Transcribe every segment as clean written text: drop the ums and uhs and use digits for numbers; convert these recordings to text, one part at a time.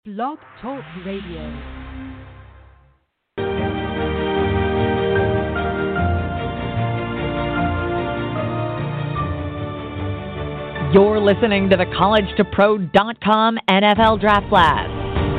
Blog Talk Radio. You're listening to the CollegeToPro.com NFL Draft Blast.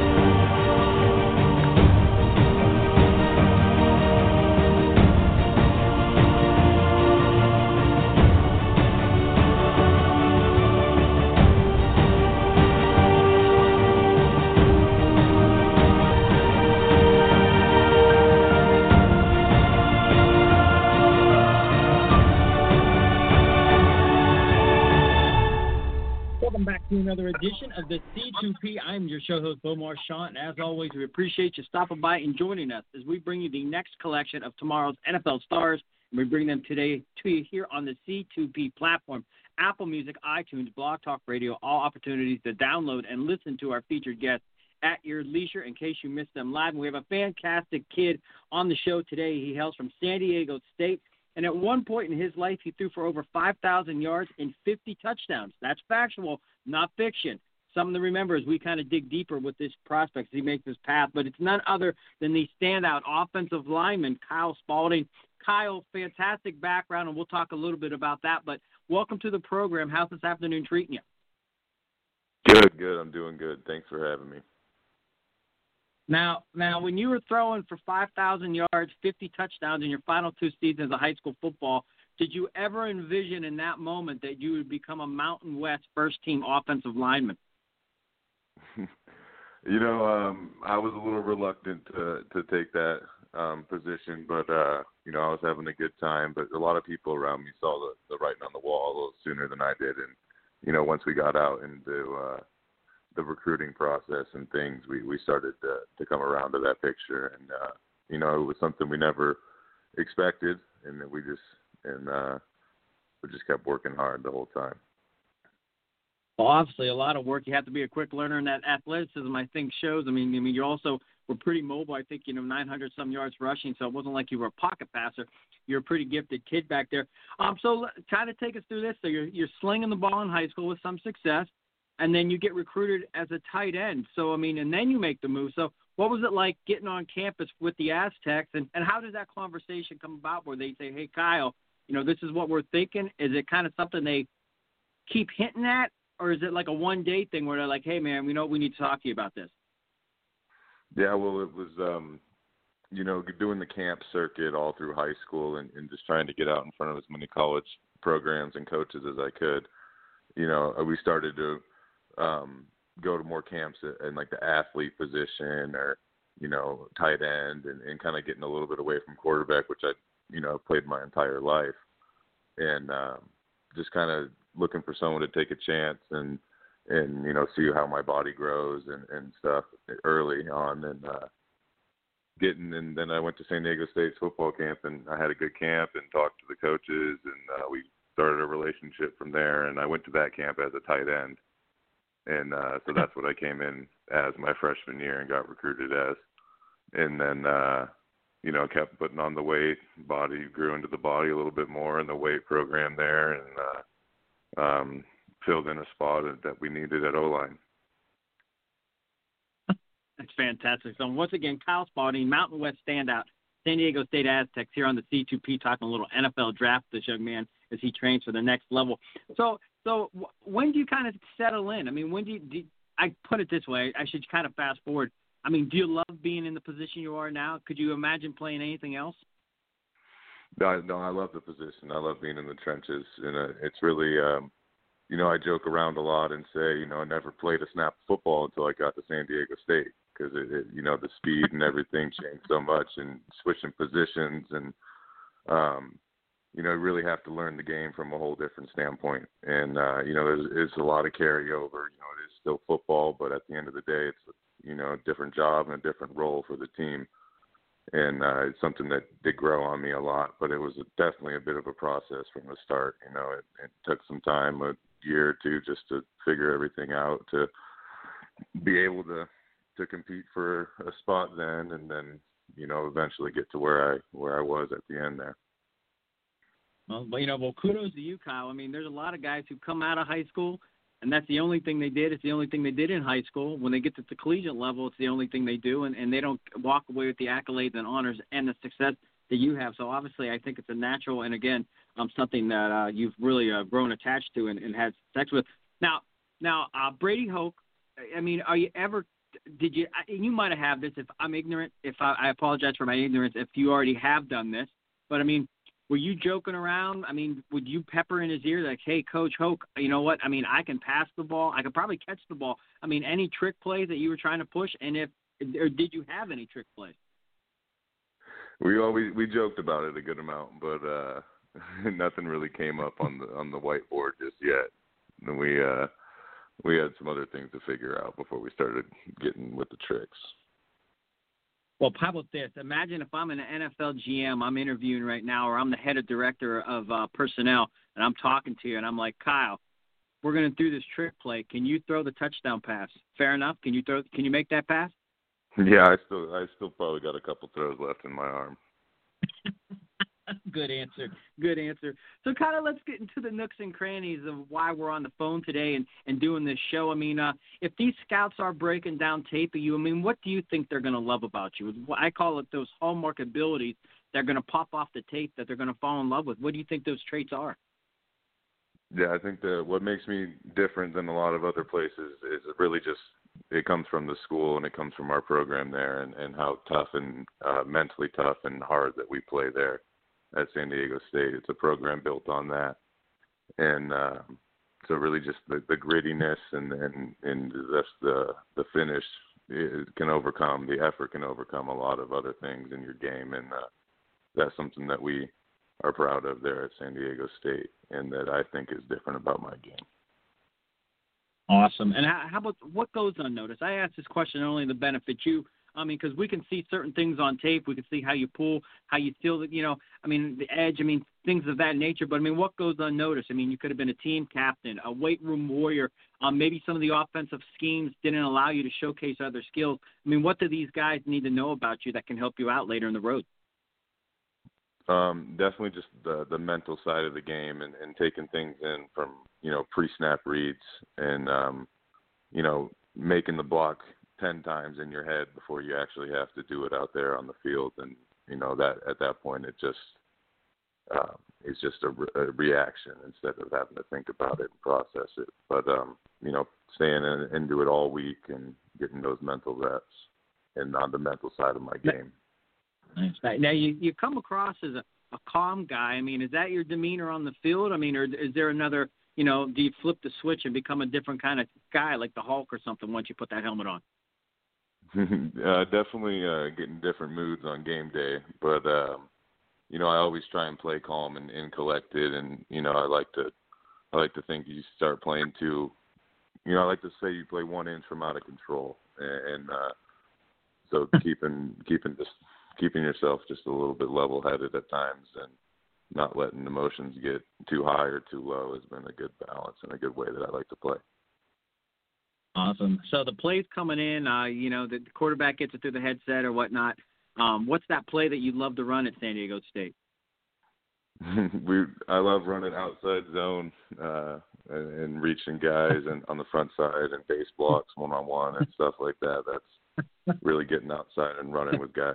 Welcome back to another edition of the C2P. I'm your show host, Beau Marchant, and as always, we appreciate you stopping by and joining us as we bring you the next collection of tomorrow's NFL stars, and we bring them today to you here on the C2P platform. Apple Music, iTunes, Blog Talk Radio, all opportunities to download and listen to our featured guests at your leisure in case you missed them live. And we have a fantastic kid on the show today. He hails from San Diego State. And at one point in his life, he threw for over 5,000 yards and 50 touchdowns. That's factual, not fiction. Something to remember as we kind of dig deeper with this prospect as he makes his path. But it's none other than the standout offensive lineman, Kyle Spalding. Kyle, fantastic background, and we'll talk a little bit about that. But welcome to the program. How's this afternoon treating you? Good. I'm doing good. Thanks for having me. Now, when you were throwing for 5,000 yards, 50 touchdowns in your final two seasons of high school football, did you ever envision in that moment that you would become a Mountain West first-team offensive lineman? I was a little reluctant to take that position, but, I was having a good time. But a lot of people around me saw the writing on the wall a little sooner than I did. And, once we got out into the recruiting process and things, we started to come around to that picture, and it was something we never expected, and we just kept working hard the whole time. Well, obviously a lot of work. You have to be a quick learner, and that athleticism I think shows. I mean you also were pretty mobile. I think 900 some yards rushing, so it wasn't like you were a pocket passer. You're a pretty gifted kid back there. So kind of take us through this. So you're slinging the ball in high school with some success. And then you get recruited as a tight end. So, and then you make the move. So what was it like getting on campus with the Aztecs? And how does that conversation come about where they say, hey, Kyle, this is what we're thinking? Is it kind of something they keep hinting at? Or is it like a one-day thing where they're like, hey, man, we need to talk to you about this? Yeah, well, it was, doing the camp circuit all through high school and just trying to get out in front of as many college programs and coaches as I could. We started to go to more camps in like the athlete position or, tight end and kind of getting a little bit away from quarterback, which I, played my entire life, and just kind of looking for someone to take a chance and see how my body grows and stuff early on and and then I went to San Diego State's football camp and I had a good camp and talked to the coaches and we started a relationship from there, and I went to that camp as a tight end. And so that's what I came in as my freshman year and got recruited as. And then, kept putting on the weight. Body grew into the body a little bit more in the weight program there and filled in a spot that we needed at O-line. That's fantastic. So once again, Kyle Spalding, Mountain West standout, San Diego State Aztecs here on the C2P talking a little NFL draft, this young man, as he trains for the next level. So when do you kind of settle in? I mean, when do you I put it this way, I should kind of fast forward. I mean, do you love being in the position you are now? Could you imagine playing anything else? No, I love the position. I love being in the trenches. And it's really, I joke around a lot and say, I never played a snap of football until I got to San Diego State because, the speed and everything changed so much and switching positions and, you really have to learn the game from a whole different standpoint. And, there's a lot of carryover. It is still football, but at the end of the day, it's, a different job and a different role for the team. And it's something that did grow on me a lot, but it was definitely a bit of a process from the start. It took some time, a year or two, just to figure everything out, to be able to compete for a spot then, and then, eventually get to where I was at the end there. Well, kudos to you, Kyle. I mean, there's a lot of guys who come out of high school And that's the only thing they did. It's the only thing they did in high school. When they get to the collegiate level, it's the only thing they do, and they don't walk away with the accolades and honors and the success that you have. So obviously I think it's a natural and, again, something that you've really grown attached to and had sex with. Now, Brady Hoke, I mean, are you ever – did you – you might have this if I'm ignorant. If I apologize for my ignorance if you already have done this. But, I mean, were you joking around? I mean, would you pepper in his ear like, hey, Coach Hoke, you know what? I mean, I can pass the ball. I can probably catch the ball. I mean, any trick plays that you were trying to push? And or did you have any trick plays? We joked about it a good amount, but nothing really came up on the whiteboard just yet. And we had some other things to figure out before we started getting with the tricks. Well, how about this? Imagine if I'm an NFL GM, I'm interviewing right now, or I'm the head of director of personnel, and I'm talking to you, and I'm like, Kyle, we're going to do this trick play. Can you throw the touchdown pass? Fair enough. Can you make that pass? Yeah, I still probably got a couple throws left in my arm. Good answer. So kind of let's get into the nooks and crannies of why we're on the phone today and doing this show. I mean, if these scouts are breaking down tape of you, I mean, what do you think they're going to love about you? I call it those hallmark abilities that are going to pop off the tape that they're going to fall in love with. What do you think those traits are? Yeah, I think that what makes me different than a lot of other places is really just it comes from the school and it comes from our program there and how tough and mentally tough and hard that we play there at San Diego State. It's a program built on that. And so really just the grittiness and just the finish can overcome, the effort can overcome a lot of other things in your game. And that's something that we are proud of there at San Diego State and that I think is different about my game. Awesome. And how about what goes unnoticed? I ask this question only to benefit you. I mean, because we can see certain things on tape. We can see how you pull, how you feel, the edge, things of that nature. But, what goes unnoticed? You could have been a team captain, a weight room warrior. Maybe some of the offensive schemes didn't allow you to showcase other skills. What do these guys need to know about you that can help you out later in the road? Definitely just the mental side of the game and taking things in from, pre-snap reads and, making the block 10 times in your head before you actually have to do it out there on the field. And, that at that point, it just is just a reaction instead of having to think about it and process it. But, staying into it all week and getting those mental reps and on the mental side of my game. Now, you come across as a calm guy. Is that your demeanor on the field? Or is there another, do you flip the switch and become a different kind of guy like the Hulk or something once you put that helmet on? Definitely getting different moods on game day. But, I always try and play calm and collected. And, I like to think you start playing too, I like to say you play 1 inch from out of control. And so keeping yourself just a little bit level-headed at times and not letting emotions get too high or too low has been a good balance and a good way that I like to play. Awesome. So the play's coming in, the quarterback gets it through the headset or whatnot. What's that play that you'd love to run at San Diego State? I love running outside zone and reaching guys and on the front side and base blocks one-on-one and stuff like that. That's really getting outside and running with guys.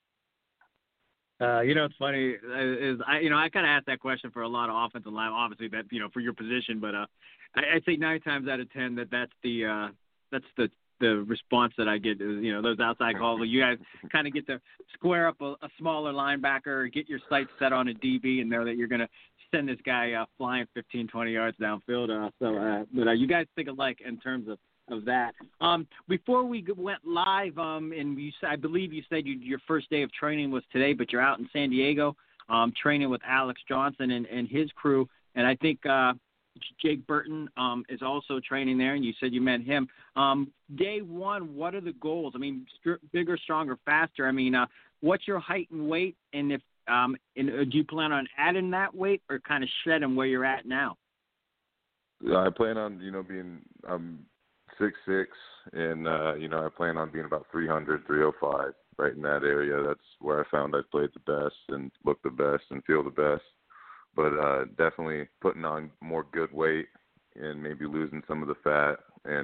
It's funny is I kind of asked that question for a lot of offensive line, obviously that for your position, but I'd say 9 times out of 10 that's the response that I get is those outside calls. You guys kind of get to square up a smaller linebacker, or get your sights set on a DB, and know that you're going to send this guy flying 15, 20 yards downfield. But you guys think alike in terms of that. Before we went live, and I believe you said your first day of training was today, but you're out in San Diego training with Alex Johnson and his crew, and I think Jake Burton is also training there, and you said you met him. Day one, what are the goals? Bigger, stronger, faster. What's your height and weight, and if do you plan on adding that weight or kind of shedding where you're at now? I plan on being 6'6", and I plan on being about 300, 305, right in that area. That's where I found I played the best and look the best and feel the best. But definitely putting on more good weight and maybe losing some of the fat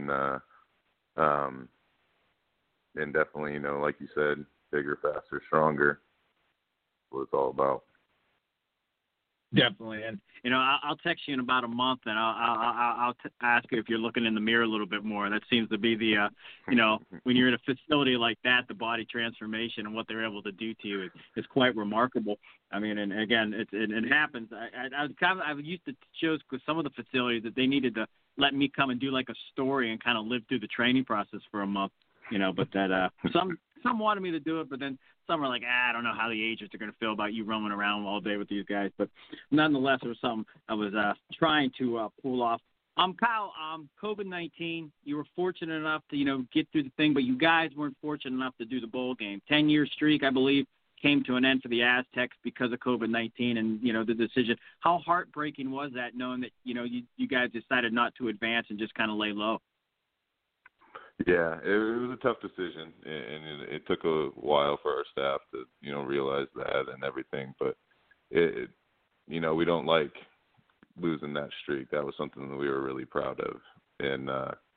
and definitely, you know, like you said, bigger, faster, stronger. What it's all about. Definitely, and you know, I'll text you in about a month, and I'll ask you if you're looking in the mirror a little bit more. That seems to be the, you know, when you're in a facility like that, the body transformation and what they're able to do to you is quite remarkable. I mean, and again, it happens. I used to shows with some of the facilities that they needed to let me come and do like a story and kind of live through the training process for a month, you know. But that some wanted me to do it, but then some are like, I don't know how the agents are going to feel about you roaming around all day with these guys. But nonetheless, it was something I was trying to pull off. Kyle, COVID-19, you were fortunate enough to, you know, get through the thing, but you guys weren't fortunate enough to do the bowl game. 10-year streak, I believe, came to an end for the Aztecs because of COVID-19 and, you know, the decision. How heartbreaking was that, knowing that, you know, you guys decided not to advance and just kind of lay low? Yeah, it was a tough decision, and it took a while for our staff to, you know, realize that and everything. But it you know, we don't like losing that streak. That was something that we were really proud of, and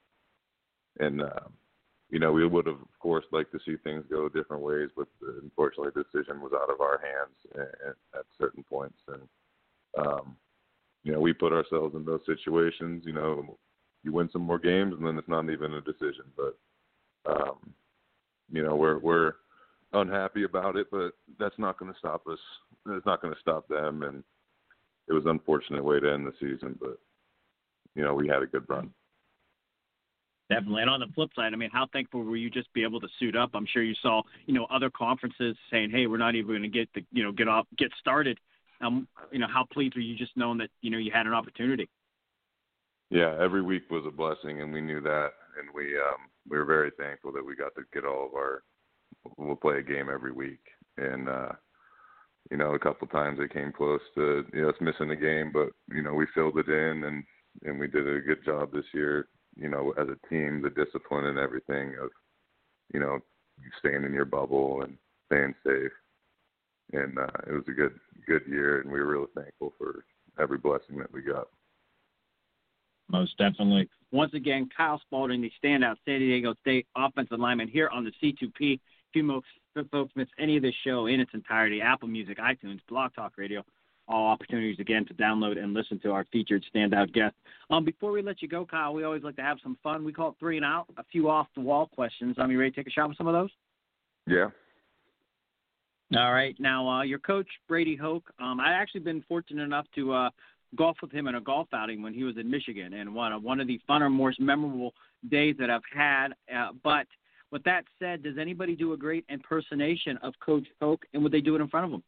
you know, we would have, of course, liked to see things go different ways, but unfortunately, the decision was out of our hands at certain points, and you know, we put ourselves in those situations. You know, you win some more games, and then it's not even a decision. But you know, we're unhappy about it, but that's not going to stop us. It's not going to stop them, and it was an unfortunate way to end the season. But you know, we had a good run. Definitely. And on the flip side, I mean, how thankful were you just be able to suit up? I'm sure you saw, you know, other conferences saying, hey, we're not even going to get started. You know, how pleased were you just knowing that, you know, you had an opportunity? Yeah, every week was a blessing, and we knew that, and we were very thankful that we got to get we'll play a game every week. And you know, a couple times it came close to, you know, us missing a game, but you know, we filled it in, and we did a good job this year. You know, as a team, the discipline and everything of, you know, staying in your bubble and staying safe. And it was a good year, and we were really thankful for every blessing that we got. Most definitely. Once again, Kyle Spalding, the standout San Diego State offensive lineman here on the C2P. If you folks miss any of this show in its entirety, Apple Music, iTunes, Blog Talk Radio, all opportunities, again, to download and listen to our featured standout guest. Before we let you go, Kyle, we always like to have some fun. We call it 3 and Out, a few off-the-wall questions. You ready to take a shot with some of those? Yeah. All right. Now, your coach, Brady Hoke, I've actually been fortunate enough to golf with him in a golf outing when he was in Michigan, and one of the funner, more memorable days that I've had. But with that said, does anybody do a great impersonation of Coach Hoke, and would they do it in front of him?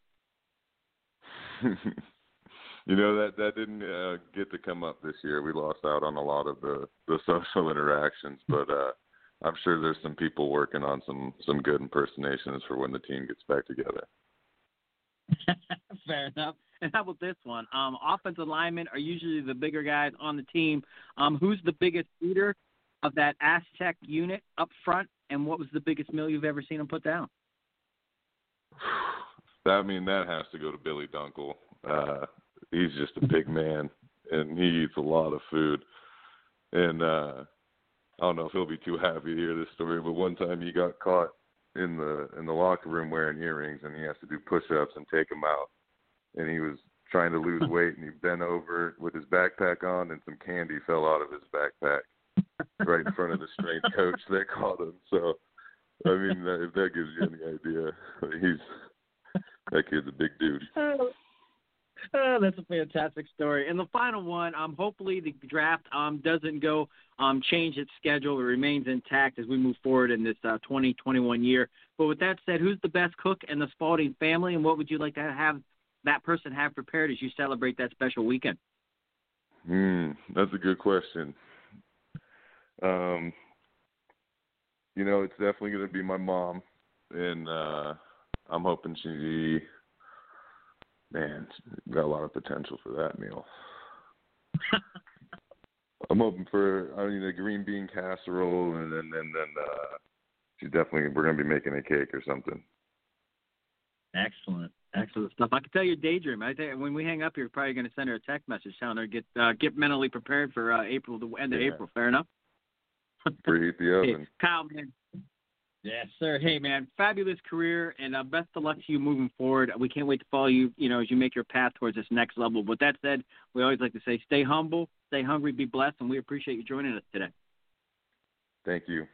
You know, that didn't get to come up this year. We lost out on a lot of the social interactions, but I'm sure there's some people working on some good impersonations for when the team gets back together. Fair enough. And how about this one? Offensive linemen are usually the bigger guys on the team. Who's the biggest leader of that Aztec unit up front, and what was the biggest meal you've ever seen him put down? That has to go to Billy Dunkel. He's just a big man, and he eats a lot of food. And I don't know if he'll be too happy to hear this story, but one time he got caught in the locker room wearing earrings, and he has to do push-ups and take them out. And he was trying to lose weight, and he bent over with his backpack on, and some candy fell out of his backpack right in front of the strength coach that caught him. So, I mean, if that gives you any idea, that kid's a big dude. Oh, that's a fantastic story. And the final one, hopefully the draft doesn't go change its schedule. It remains intact as we move forward in this 2021 year. But with that said, who's the best cook in the Spalding family, and what would you like to have that person have prepared as you celebrate that special weekend? That's a good question. You know, it's definitely going to be my mom, and I'm hoping she got a lot of potential for that meal. I'm hoping for, a green bean casserole, and then we're going to be making a cake or something. Excellent stuff. I can tell you, daydream. I tell you, when we hang up, you're probably going to send her a text message telling her get mentally prepared for April, the end of April. Fair enough. Preheat the oven. Hey, Kyle, man. Yes, sir. Hey, man, fabulous career, and best of luck to you moving forward. We can't wait to follow you, as you make your path towards this next level. With that said, we always like to say, stay humble, stay hungry, be blessed, and we appreciate you joining us today. Thank you.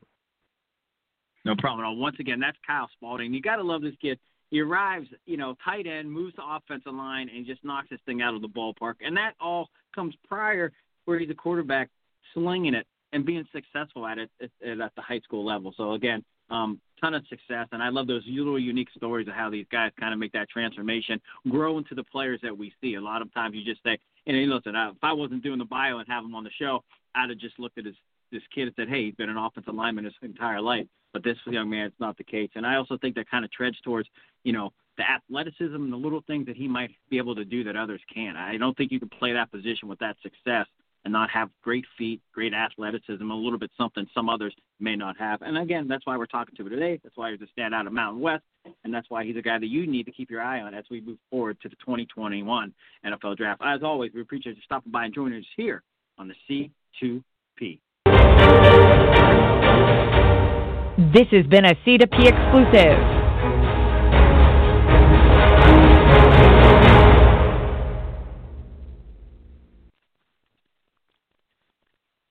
No problem at all. Once again, that's Kyle Spalding. You got to love this kid. He arrives, tight end, moves to offensive line, and just knocks this thing out of the ballpark. And that all comes prior where he's a quarterback slinging it and being successful at it at the high school level. So, again, ton of success. And I love those little unique stories of how these guys kind of make that transformation, grow into the players that we see. A lot of times you just say, listen, if I wasn't doing the bio and have him on the show, I'd have just looked at this kid and said, hey, he's been an offensive lineman his entire life. But this young man, it's not the case. And I also think that kind of treads towards, the athleticism and the little things that he might be able to do that others can't. I don't think you can play that position with that success and not have great feet, great athleticism, a little bit something some others may not have. And, again, that's why we're talking to him today. That's why he's a standout of Mountain West, and that's why he's a guy that you need to keep your eye on as we move forward to the 2021 NFL Draft. As always, we appreciate you stopping by and joining us here on the C2P. This has been a C2P exclusive.